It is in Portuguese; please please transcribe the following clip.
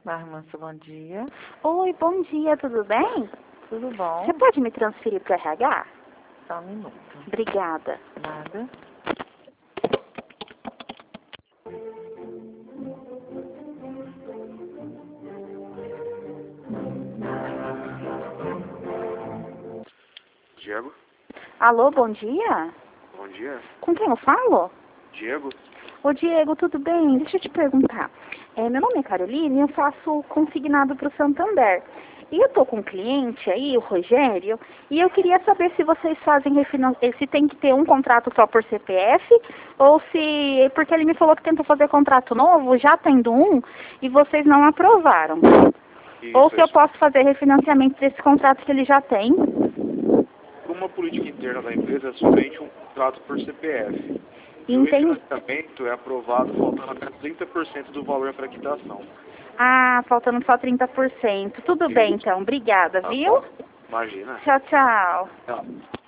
Marmança, bom dia. Oi, bom dia, tudo bem? Tudo bom? Você pode me transferir para o RH? Só um minuto. Obrigada. Nada. Diego? Alô, bom dia? Bom dia. Com quem eu falo? Diego? Ô, Diego, tudo bem? Deixa eu te perguntar. Meu nome é Caroline e eu faço consignado para o Santander. E eu tô com um cliente aí, o Rogério, e eu queria saber se vocês fazem se tem que ter um contrato só por CPF, ou se... Porque ele me falou que tentou fazer contrato novo, já tendo um, e vocês não aprovaram. Isso, Ou se eu posso fazer refinanciamento desse contrato que ele já tem. Por uma política interna da empresa, é somente um contrato por CPF. E o Entendi. refinanciamento é aprovado faltando até 30% do valor para quitação. Ah, faltando só 30%. Tudo bem, então. Obrigada, Tá viu? bom? Imagina. Tchau, tchau. Não.